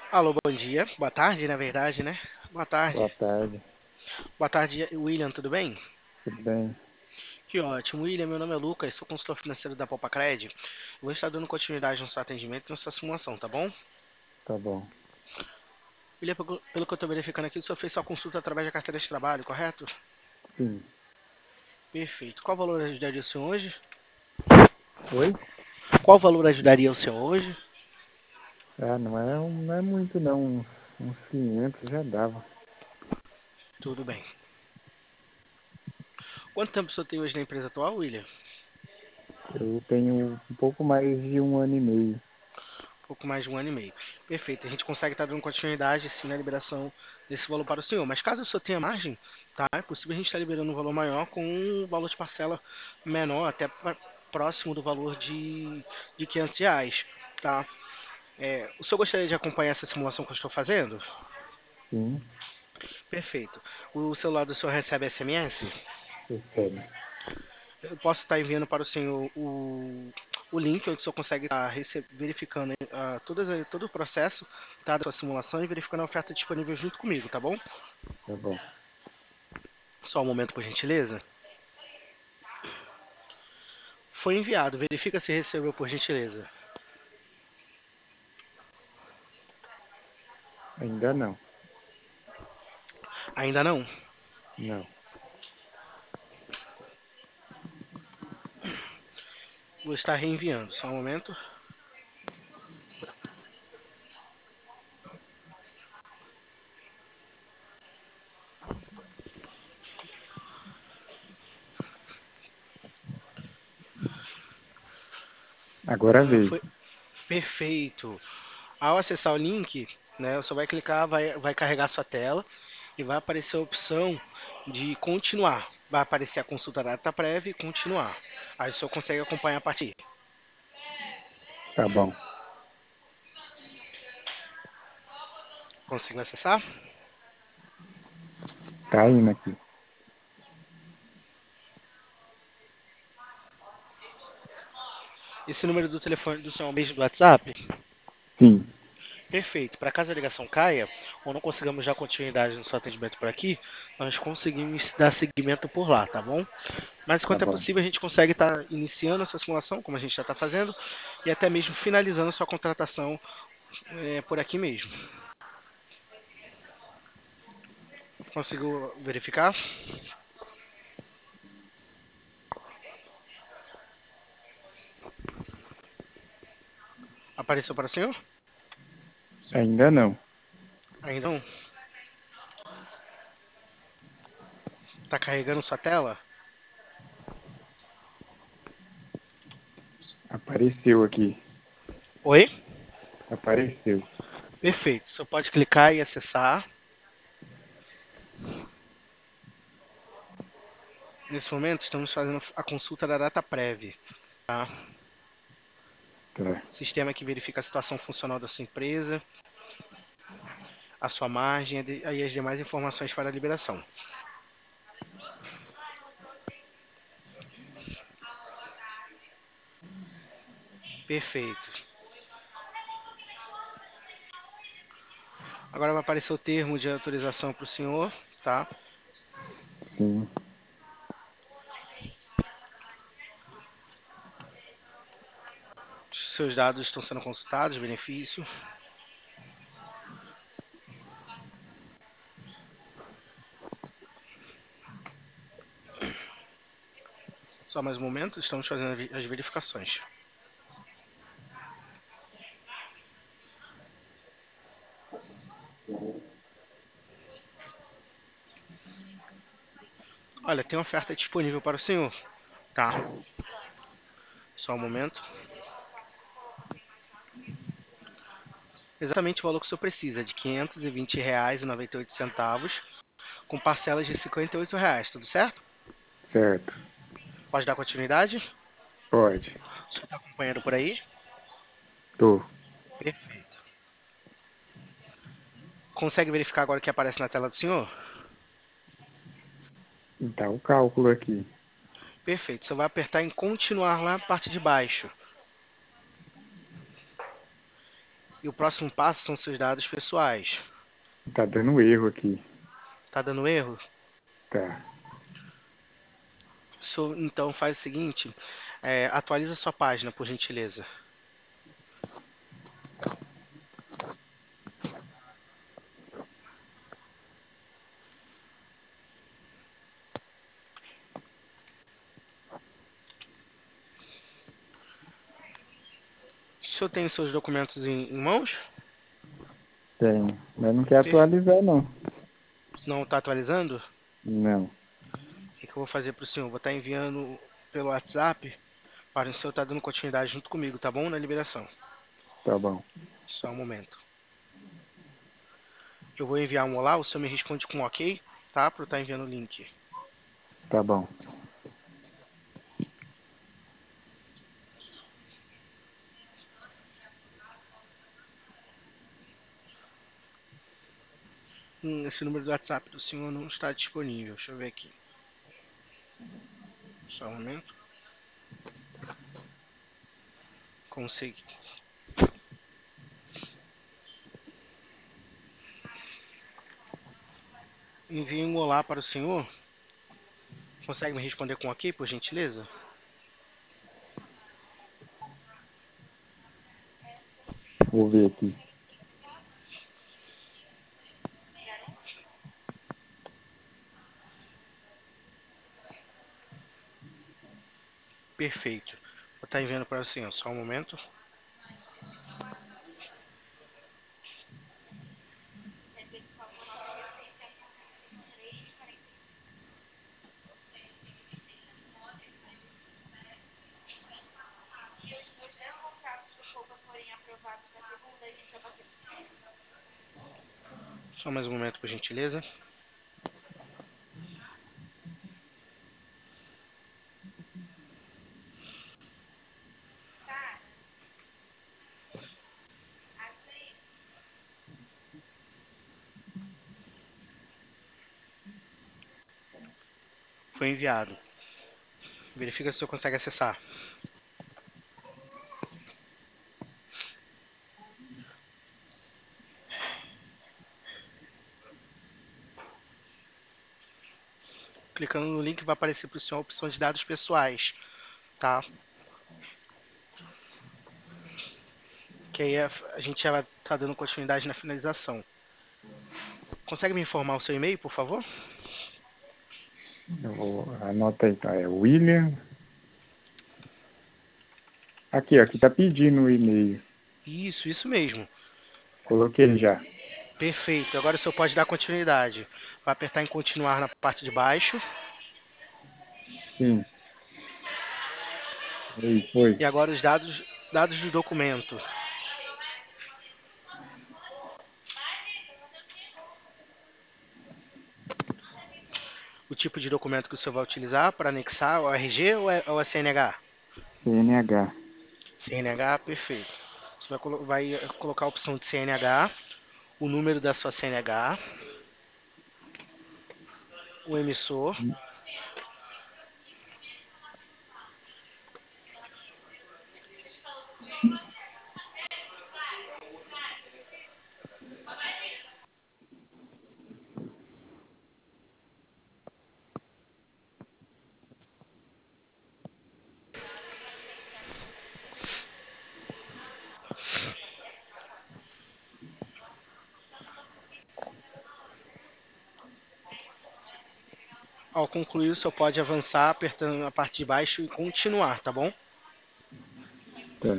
Alô, bom dia. Boa tarde, na verdade, né? Boa Boa tarde. tarde, Boa tarde, William, tudo bem? tudo bem? Que ótimo. William, meu nome é Lucas, sou consultor financeiro da Popacred. Vou estar dando continuidade no seu atendimento e na sua simulação, tá bom? Tá bom. William, pelo que eu estou verificando aqui, o senhor fez sua consulta através da carteira de trabalho, correto? Sim. Perfeito. Qual valor ajudaria o senhor hoje? Oi? Qual valor ajudaria o senhor hoje? Ah, não é muito não, uns 500 já dava. Tudo bem. Quanto tempo o senhor tem hoje na empresa atual, William? Eu tenho um pouco mais de um ano e meio. Pouco mais de um ano e meio. Perfeito. A gente consegue estar dando continuidade sim na liberação desse valor para o senhor. Mas caso o senhor tenha margem, tá? É possível a gente estar liberando um valor maior com um valor de parcela menor, até próximo do valor de R$ 500, tá? O senhor gostaria de acompanhar essa simulação que eu estou fazendo? Sim, Perfeito. O celular do senhor recebe SMS? recebe. Eu posso estar enviando para o senhor o link onde o senhor consegue estar verificando todo o processo, tá, da sua simulação e verificando a oferta disponível junto comigo, tá bom? Tá bom. Só um momento, por gentileza. Foi enviado. Verifica se recebeu, por gentileza. Ainda não. Ainda não? Não. Vou estar reenviando. Só um momento. Agora veio. Foi perfeito. Ao acessar o link, né, você vai clicar, vai carregar sua tela e vai aparecer a opção de continuar. Vai aparecer a consulta da data prévia e continuar. Aí o senhor consegue acompanhar a partir. Tá bom. Conseguiu acessar? Tá indo aqui. Esse número do telefone do senhor é o mesmo do WhatsApp? Sim, Perfeito. Para caso a ligação caia, ou não consigamos dar continuidade no seu atendimento por aqui, nós conseguimos dar seguimento por lá, tá bom? Mas tá enquanto é bom. possível, a gente consegue estar iniciando a sua simulação, como a gente já está fazendo, e até mesmo finalizando a sua contratação por aqui mesmo. Consigo verificar? Apareceu para o senhor? Ainda não. Ainda não? Está carregando sua tela? Apareceu aqui. Oi? Apareceu. Perfeito. Você pode clicar e acessar. Nesse momento, estamos fazendo a consulta da data prévia. Tá? Tá. Sistema que verifica a situação funcional da sua empresa, a sua margem e as demais informações para a liberação. Perfeito. Agora vai aparecer o termo de autorização para o senhor, tá? Sim. Seus dados estão sendo consultados, benefício. Só mais um momento, estamos fazendo as verificações. Olha, tem oferta disponível para o senhor, tá? Só um momento. Exatamente o valor que o senhor precisa, de R$ 520,98, com parcelas de R$ 58, tudo certo? Certo. Pode dar continuidade? Pode. O senhor está acompanhando por aí? Tô. Perfeito. Consegue verificar agora o que aparece na tela do senhor? Tá o cálculo aqui. Perfeito. Você vai apertar em continuar lá na parte de baixo. E o próximo passo são seus dados pessoais. Tá dando erro aqui. Tá dando erro? Tá, Então faz o seguinte, atualiza sua página, por gentileza. O senhor tem seus documentos em mãos? tem. Mas não quer Per- atualizar, não. Não está atualizando? Não, O que eu vou fazer para o senhor? Vou estar enviando pelo WhatsApp para o senhor estar dando continuidade junto comigo, tá bom? Na liberação. tá bom. Só um momento. Eu vou enviar um olá, o senhor me responde com um ok, tá? Para eu estar enviando o link. Tá bom. Esse número do WhatsApp do senhor não está disponível. Deixa eu ver aqui. Só um momento. Consegui. Enviei um olá para o senhor. Consegue me responder com ok, por gentileza? Vou ver aqui. Perfeito. Vou estar enviando para o senhor. Só um momento. Só mais um momento, por gentileza. Foi enviado. Verifica se o senhor consegue acessar. Clicando no link vai aparecer para o senhor a opção de dados pessoais, tá? Que aí a gente já vai estar dando continuidade na finalização. Consegue me informar o seu e-mail, por favor? Anota aí, tá? É William. Aqui tá pedindo o e-mail. Isso mesmo. Coloquei já. Perfeito. Agora o senhor pode dar continuidade. Vai apertar em continuar na parte de baixo. Sim. Aí, foi. E agora os dados do documento. O tipo de documento que o senhor vai utilizar para anexar o RG ou é CNH? CNH. CNH, perfeito. Você vai colocar a opção de CNH, o número da sua CNH, o emissor. Ao concluir, o senhor pode avançar apertando a parte de baixo e continuar, tá bom? Tá.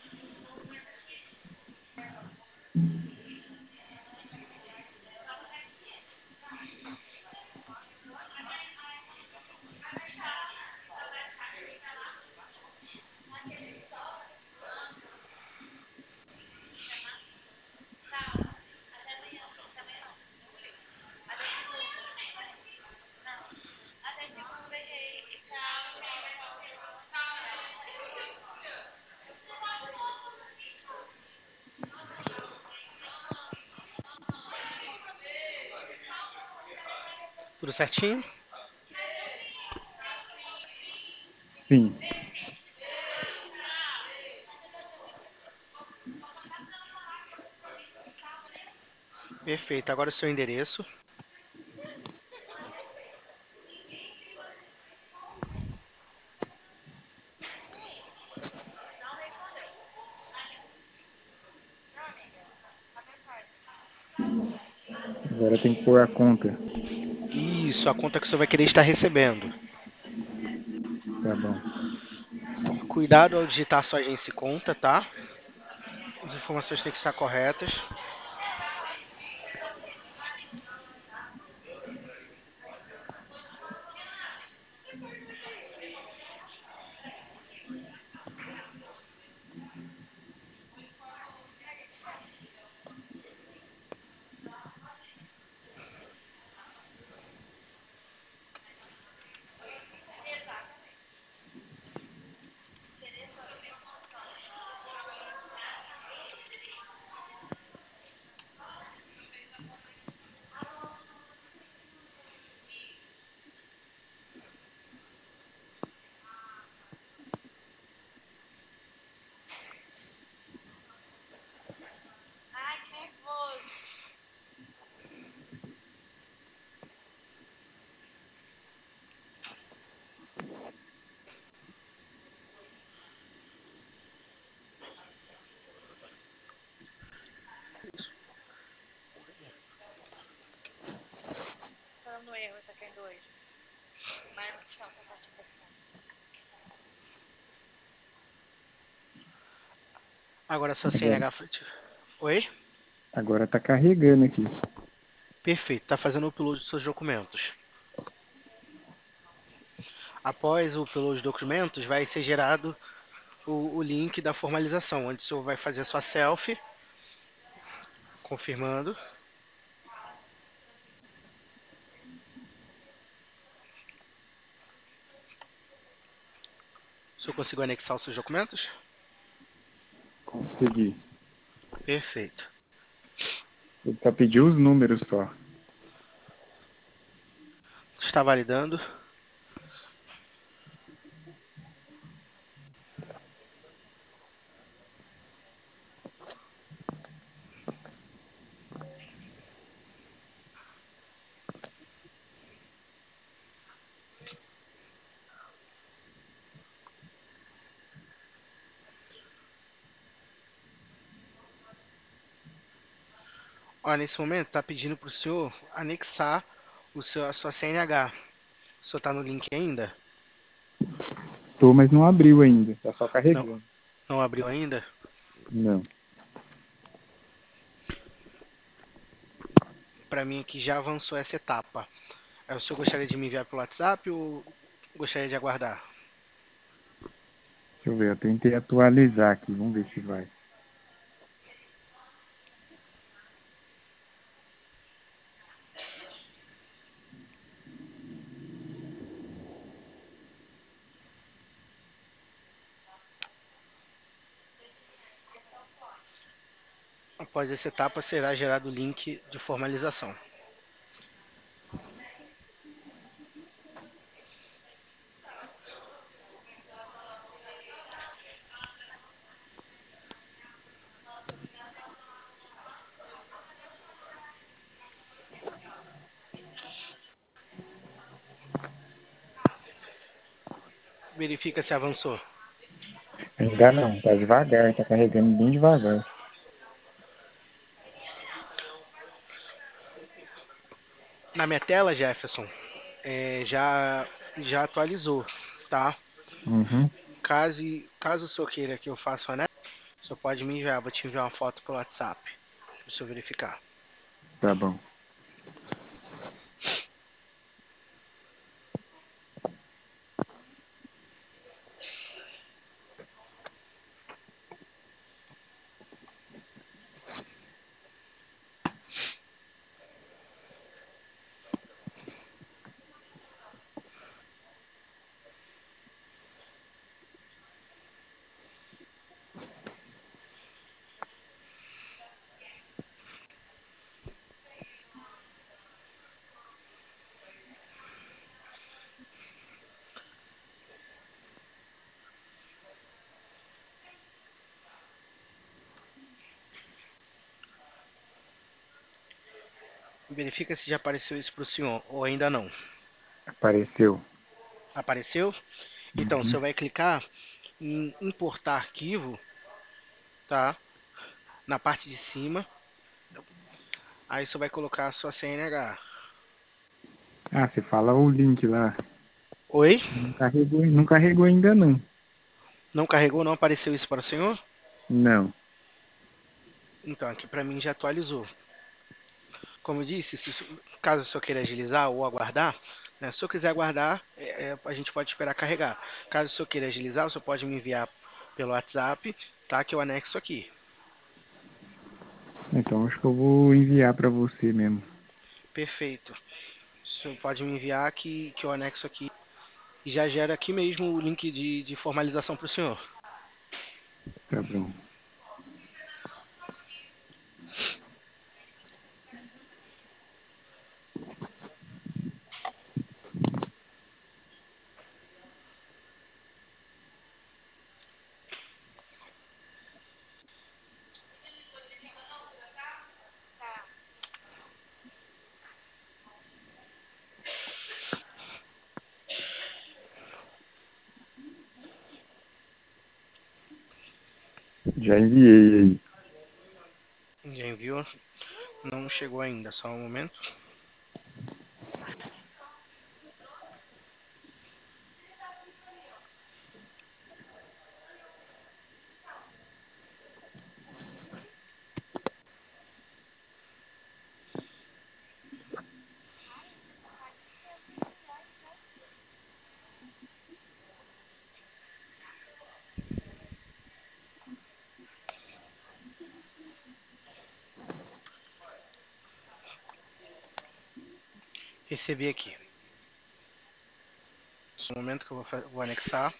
Tudo certinho? Sim. Perfeito. Agora o seu endereço. Agora tem que pôr a conta. Isso, a conta que você vai querer estar recebendo. Tá bom. Cuidado ao digitar sua agência e conta, tá? As informações têm que estar corretas. Agora sua Agora, CNH. Oi? agora tá carregando aqui. Perfeito. Está fazendo o upload dos seus documentos. Após o upload dos documentos, vai ser gerado o link da formalização, onde o senhor vai fazer a sua selfie, confirmando. O senhor conseguiu anexar os seus documentos? Consegui. Perfeito. Ele só pediu os números só. Está validando. Ó, nesse momento está pedindo para o senhor anexar a sua CNH. O senhor está no link ainda? Tô, mas não abriu ainda. Tá só Não, carregando. não abriu ainda? Não. Para mim aqui já avançou essa etapa. O senhor gostaria de me enviar pelo WhatsApp ou gostaria de aguardar? Deixa eu ver, eu tentei atualizar aqui. Vamos ver se vai. Após essa etapa, será gerado o link de formalização. Verifica se avançou. Ainda não. Tá devagar. Tá carregando bem devagar. Na minha tela, Jefferson, já atualizou, tá? Uhum. Caso o senhor queira que eu faça o anexo, o senhor pode me enviar. Vou te enviar uma foto pelo WhatsApp, para o senhor verificar. Tá bom. Verifica se já apareceu isso para o senhor ou ainda não. Apareceu. Apareceu? Então, Uhum. você vai clicar em importar arquivo, tá? Na parte de cima. Aí você vai colocar a sua CNH. Ah, você fala o link lá. Oi? Não carregou ainda não. Não carregou? Não apareceu isso para o senhor? Não. Então, aqui para mim já atualizou. Como eu disse, caso o senhor queira agilizar ou aguardar, né, se o senhor quiser aguardar, a gente pode esperar carregar. Caso o senhor queira agilizar, o senhor pode me enviar pelo WhatsApp, tá? Que eu anexo aqui. Então acho que eu vou enviar para você mesmo. Perfeito. O senhor pode me enviar que eu anexo aqui e já gera aqui mesmo o link de formalização para o senhor. Tá bom. Já enviei aí. Já enviou? Não chegou ainda, só um momento. Recebi aqui. Só um momento que eu vou anexar.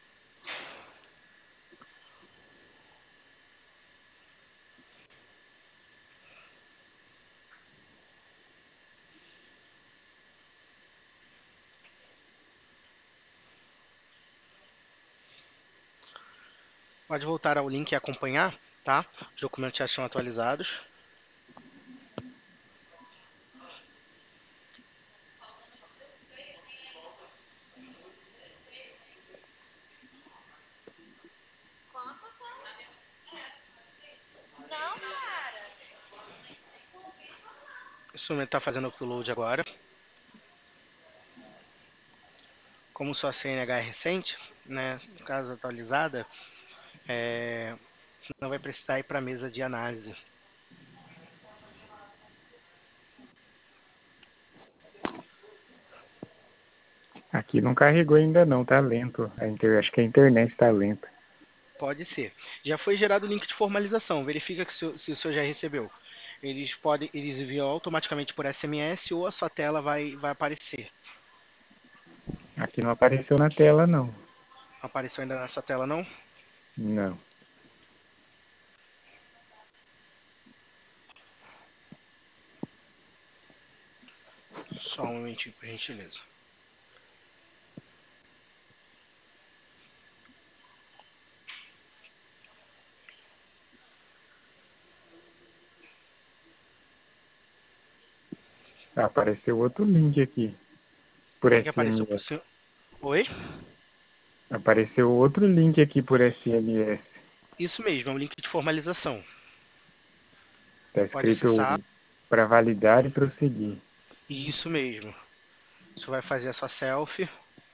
Pode voltar ao link e acompanhar, tá? Os documentos já são atualizados. O instrumento está fazendo o upload agora. Como sua CNH é recente, né, no caso atualizada, não vai precisar ir para a mesa de análise. Aqui não carregou ainda não, tá lento. Acho que a internet tá lenta. Pode ser. Já foi gerado o link de formalização. Verifica que se o senhor já recebeu. Eles enviam automaticamente por SMS ou a sua tela vai aparecer. Aqui não apareceu na tela não. Apareceu ainda na sua tela não? Não. Só um momentinho, por gentileza. Apareceu outro link aqui O por que apareceu para o SMS. senhor? Oi? Apareceu outro link aqui por SMS. Isso mesmo, é um link de formalização. Tá Pode acessar. escrito para validar e prosseguir. Isso mesmo. Você vai fazer a sua selfie.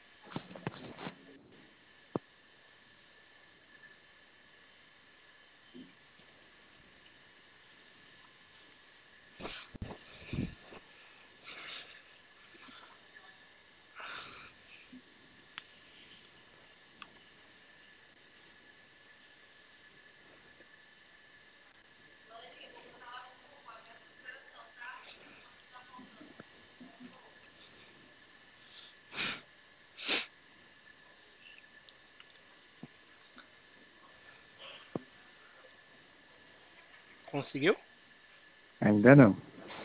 Conseguiu? Ainda não.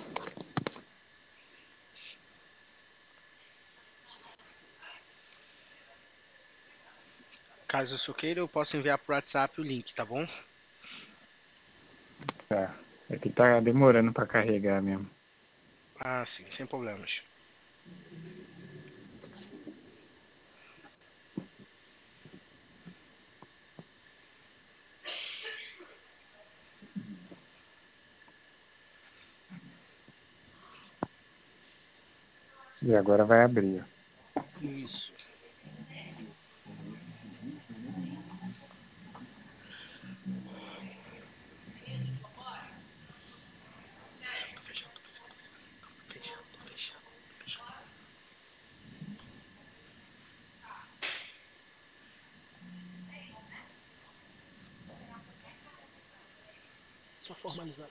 Caso o senhor queira, eu posso enviar para o WhatsApp o link, tá bom? Tá. É que tá demorando para carregar mesmo. Ah, sim, sem problemas. E agora vai abrir, ó. Isso. Tô fechando, tô fechando, tô fechando, tô fechando. Só formalizar.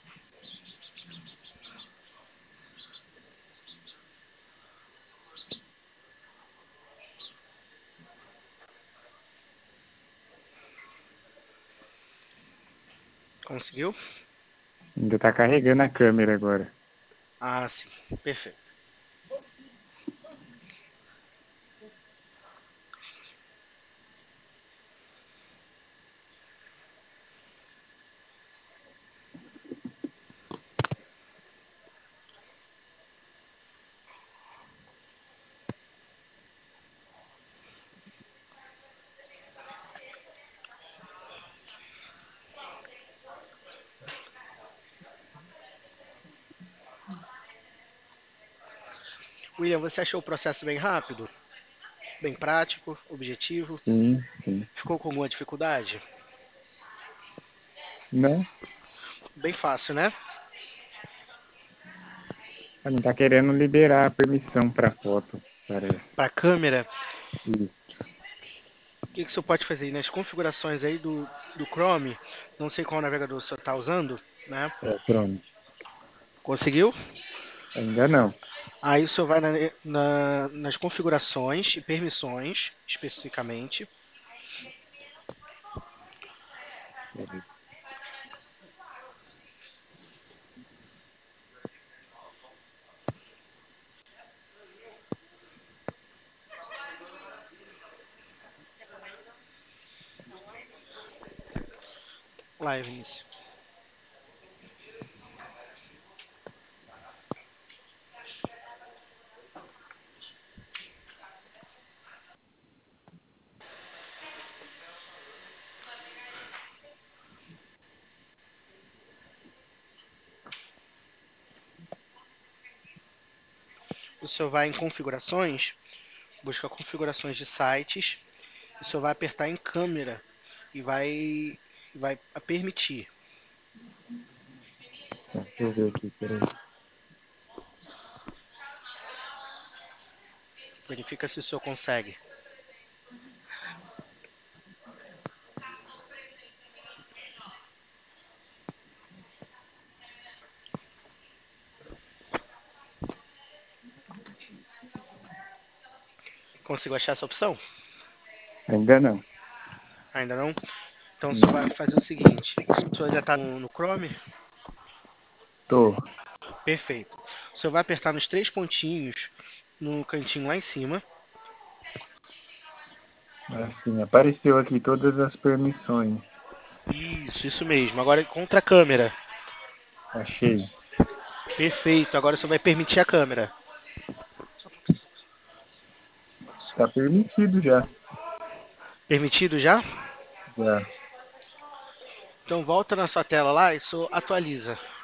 Conseguiu? Ainda tá carregando a câmera agora. Ah, sim. Perfeito. William, você achou o processo bem rápido? Bem prático, objetivo? Sim, sim. Ficou com alguma dificuldade? Não, Bem fácil, né? não tá querendo liberar a permissão pra foto, parece. Para câmera, Isso. o que você pode fazer nas configurações aí do Chrome? Não sei qual navegador você está usando, né? É o Chrome. Conseguiu? Ainda não. Aí o senhor vai nas configurações e permissões, especificamente. Peraí. Lá, Vinícius. O senhor vai em configurações, busca configurações de sites, o senhor vai apertar em câmera e vai permitir. Tá, deixa eu ver aqui, peraí. Verifica se o senhor consegue. Conseguiu achar essa opção? Ainda não. Ainda não? Então o senhor Não. vai fazer o seguinte: o senhor já está no Chrome? Tô. Perfeito. O senhor vai apertar nos três pontinhos no cantinho lá em cima. Assim, apareceu aqui todas as permissões. Isso mesmo. Agora contra a câmera. Achei. Perfeito. Agora o senhor vai permitir a câmera. Tá permitido já. Permitido já? Já. Então volta na sua tela lá e só atualiza.